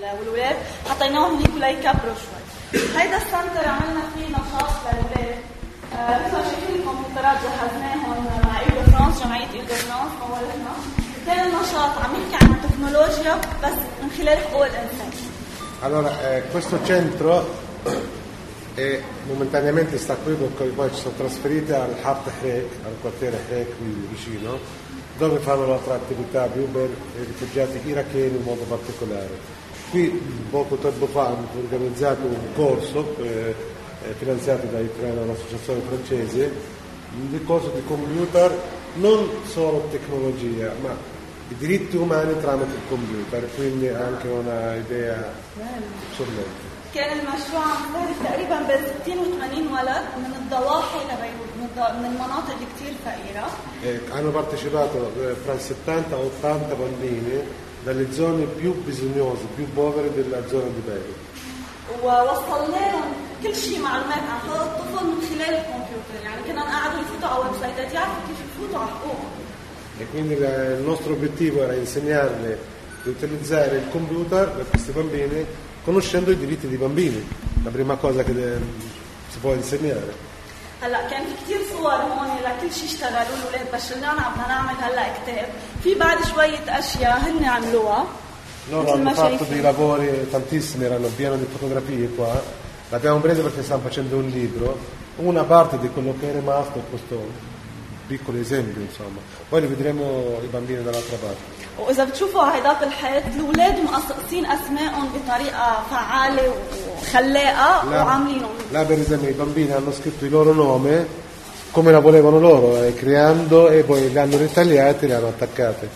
والولاد حطيناهم هيك ليكبروا شوي. هيدا السنتر عملنا فيه نشاط للولاد. مثل شايفين الكمبيوترات جهزناهم مع إيل دو فرانس، جمعية إيل دو فرانس مولتنا. كان النشاط عم يحكي عن التكنولوجيا بس من خلال حقوق الإنسان. Allora, questo centro momentaneamente sta qui perché poi ci sono trasferiti al Hart Hrek, al quartiere Hrek qui vicino, dove fanno l'altra attività più per i rifugiati iracheni in modo particolare. Qui poco tempo fa hanno organizzato un corso finanziato dall'associazione francese, un corso di computer, non solo tecnologia, ma i diritti umani tramite il computer, quindi anche una idea eccellente. كان المشروع مستهدف تقريبا بين 60 و 80 ولد من الضواحي لبيروت، من المناطق اللي كتير فقيرة. Hanno partecipato fra i 70 e 80 bambini dalle zone più bisognose, più povere della zona di Beirut. ووصلنا لهم كل شيء معلومات عن هذا الطفل من خلال الكمبيوتر، يعني كنا نقعدوا يفوتوا على ويب سايتات يعرفوا كيف يفوتوا على حقوقهم. E quindi il nostro obiettivo era insegnarle di utilizzare il computer per questi bambini conoscendo i diritti dei bambini, la prima cosa che si può insegnare. هلا كان في كثير صور هون لكل شيء اشتغلوا الاولاد، بس شلنا عم نعمل هلا كتاب في بعد شويه اشياء هن عملوها. Loro hanno fatto dei lavori tantissimi, erano pieni di fotografie qua, l'abbiamo preso perché stanno facendo un libro, una parte di quello che è rimasto è questo piccolo esempio, insomma, poi li vedremo i bambini dall'altra parte. وإذا بتشوفوا هيداك الحيط الأولاد مقصقصين أسمائهم بطريقة فعالة وخلاقة وعاملينهم. Là per esempio i bambini hanno scritto il loro nome come la volevano loro, creando e poi li hanno ritagliati e li hanno attaccati.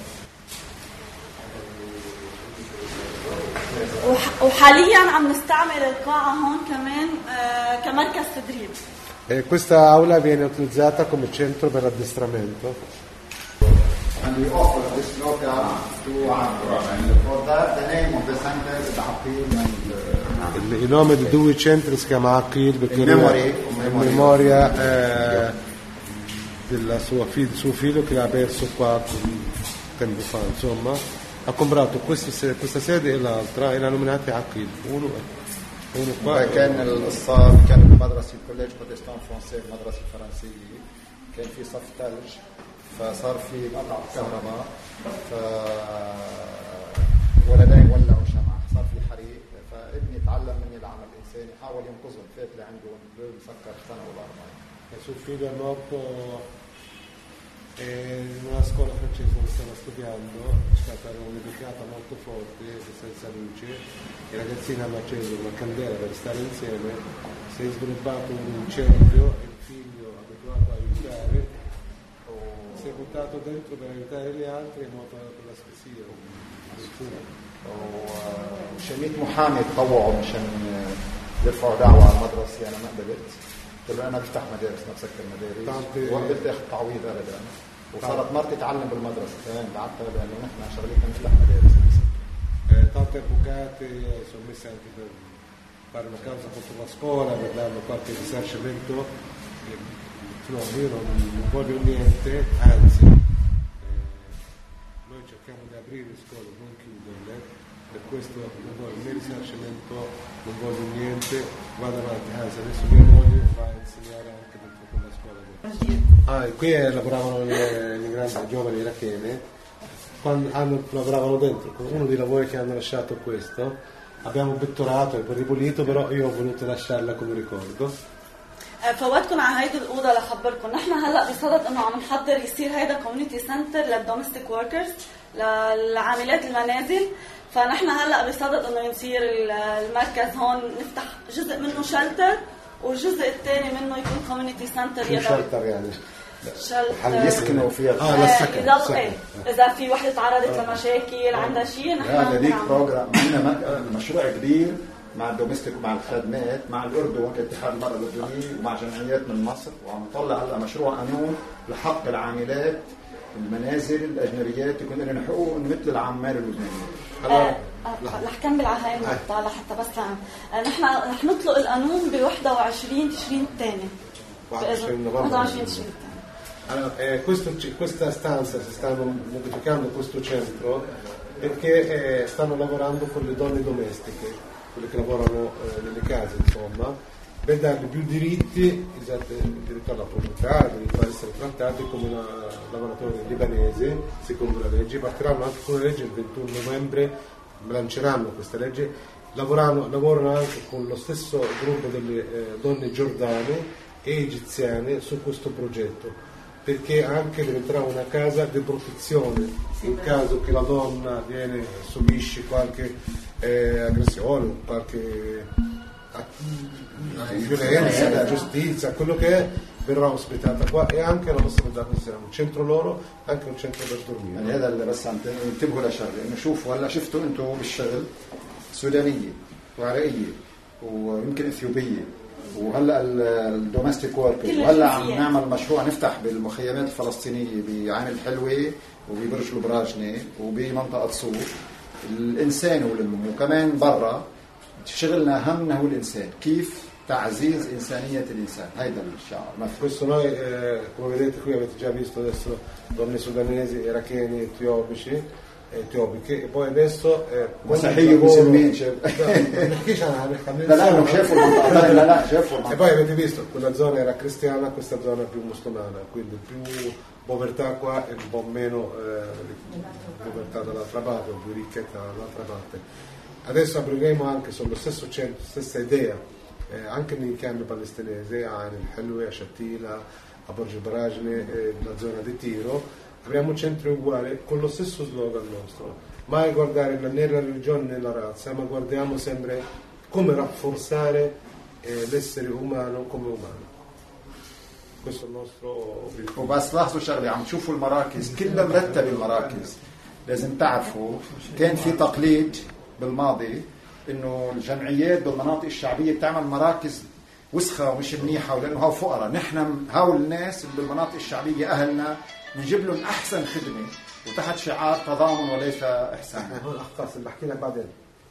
وحاليا عم نستعمل القاعة هون كمان كمركز تدريب. Questa aula viene utilizzata come centro per addestramento. And we offer this program to Accra, and for that the name of the center is Aqil, and Il nome di due centri si chiama Aqil perché in memoria del suo figlio che ha perso qua tempo fa, insomma, ha comprato questa sede e l'altra e l'ha nominata Aqil. Uno qua. كان القصة كان بمدرسة الكوليج بروتستان فرنسي المدرسة الفرنسية كان في صف ثلج فصار في قطع كهرباء فولدين ولعوا شمعة صار في حريق فابني تعلم مني العمل الإنساني حاول ينقذهم فات لعنده مسكر سنة ولا 4 E suo figlio è morto in una scuola francese dove stava studiando, è stata un'edificata molto forte senza luce, i ragazzini hanno acceso una candela per stare insieme, si è sviluppato un incendio e il figlio abituato a aiutare si è buttato dentro per aiutare gli altri e è morto per l'asfissia. وشميت محامي تطوعوا مشان يرفعوا دعوة على المدرسة أنا ما قبلت قلت له أنا بفتح مدارس ما بسكر مدارس وقبلت أخذ تعويض أبدا وصارت مرتي تعلم بالمدرسة كمان بعتها لأنه نحن شغلتنا نفتح مدارس. Tante avvocate sono messe anche per fare una causa contro la scuola, per darle qualche risarcimento. No, io non voglio niente, anzi noi cerchiamo di aprire le scuole, non chiuderle, per questo non voglio né risarcimento, non voglio niente, vado avanti, anzi adesso mia moglie va a insegnare anche dentro quella scuola. Qui lavoravano le grandi giovani irachene, quando lavoravano dentro, uno dei lavori che hanno lasciato questo, abbiamo bettolato e poi ripulito, però io ho voluto lasciarla come ricordo. فوتكم على هيدي الأوضة لخبركم نحن هلأ بصدد إنه عم نحضر يصير هيدا كوميونيتي سنتر للدومستيك وركرز للعاملات المنازل، فنحن هلأ بصدد إنه يصير المركز هون نفتح جزء منه شلتر والجزء الثاني منه يكون كوميونيتي سنتر يدوي. شلتر يعني هل يسكنوا فيها؟ للسكن. إذا في وحدة تعرضت لمشاكل عندها شيء نحن هذيك بروجرام عندنا مشروع كبير مع الدومستيك ومع الخدمات مع الأردن كاتحاد المرأة الأردني ومع جمعيات من مصر وعم نطلع هلا مشروع قانون لحق العاملات المنازل الأجنبيات يكون لهم حقوق مثل العمال اللبنانيين. رح كمل على هاي النقطة لحتى بس نحن رح نطلق القانون ب 21 تشرين الثاني. 21 تشرين الثاني. Questa stanza si stanno modificando questo centro perché stanno lavorando con le donne domestiche, quelle che lavorano nelle case, insomma, per dargli più diritti, diritto alla proprietà, diritto a essere trattati come una lavoratore libanese, secondo la legge. Partiranno anche con una legge il 21 novembre, lanceranno questa legge, lavorano anche con lo stesso gruppo delle donne giordane e egiziane su questo progetto, perché anche diventerà una casa di protezione in caso che la donna subisce qualche aggressione, qualche violenza, giustizia, quello che è, verrà ospitata qua, e anche la nostra metà sarà un centro loro, anche un centro per dormire. يعني هذا اللي بس عم تنتبهوا لشغله، انه شوفوا هلا شفتوا انتم بالشغل سودانيه وعراقيه ويمكن اثيوبيه وهلا الدومستيك وركرز، وهلا عم نعمل مشروع نفتح بالمخيمات الفلسطينيه بعين الحلوه وببرج البراجنه وبمنطقه صور. الانسان وكمان برا شغلنا همنا هو الانسان، كيف تعزيز إنسانية الإنسان. هيدا الشعار. Questo noi, come vedete qui avete già visto adesso donne sudanesi, iracheni, etiopiche, e poi adesso مسيحية ومسلمين لا شافوا e poi avete visto quella zona era cristiana, questa zona più musulmana, quindi più povertà qua e un po' meno povertà dall'altra parte, più ricchezza dall'altra parte. Adesso apriremo anche sullo stesso centro, stessa idea, anche nei campi palestinesi, a Ain el-Helwe, a Shatila, a Borj Barajne, la zona di Tiro. Abbiamo un centro uguale con lo stesso slogan nostro, mai guardare né la religione né la razza, ma guardiamo sempre come rafforzare l'essere umano come umano. questo è il nostro obiettivo. وبس لاحظوا شغله، عم تشوفوا المراكز كلها مرتبه. المراكز لازم تعرفوا كان في تقليد بالماضي انه الجمعيات بالمناطق الشعبيه بتعمل مراكز وسخه ومش منيحه، ولانه هاو فقراء. نحن هاو الناس اللي بالمناطق الشعبيه اهلنا بنجيب لهم احسن خدمه وتحت شعار تضامن وليس احسان. هون خلاص بحكي لك بعدين.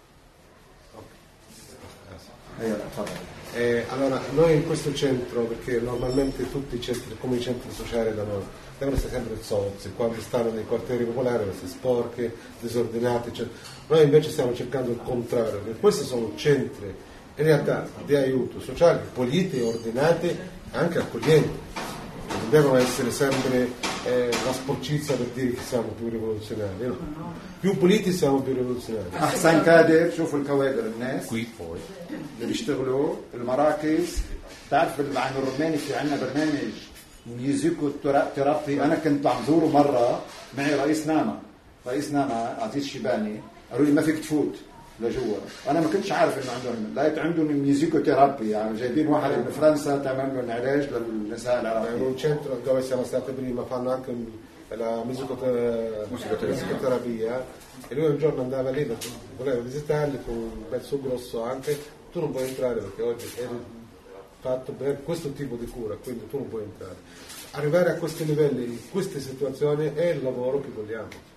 Allora, noi in questo centro, perché normalmente tutti i centri, come i centri sociali da noi, devono essere sempre zozzi, quando stanno nei quartieri popolari devono essere sporche, disordinati, eccetera. Noi invece stiamo cercando il contrario, perché questi sono centri in realtà di aiuto sociale, puliti, ordinati e anche accoglienti. Non devono essere sempre la sporcizia per dire che siamo più rivoluzionari, no? Più puliti siamo più rivoluzionari. احسن كادر. شوفوا الكوادر الناس اللي بيشتغلوا المراكز. تعرف بالعين الرماني في عندنا برنامج ميوزيكو ثيرابي. انا كنت عم زوره مره معي رئيس ناما عزيز شيباني، قالوا لي ما فيك تفوت لجوا. انا ما كنتش عارف انه عندهم، لقيت عندهم ميوزيكو ثيرابي، يعني جايبين واحد من فرنسا تعمل لهم علاج للنساء العراقيين. In un centro dove siamo stati prima fanno anche la musicoterapia, e lui un giorno andava lì, voleva visitarli con un bel suo grosso anche. Tu non puoi entrare perché oggi è fatto per questo tipo di cura, quindi tu non puoi entrare. Arrivare a questi livelli, in queste situazioni è il lavoro che vogliamo.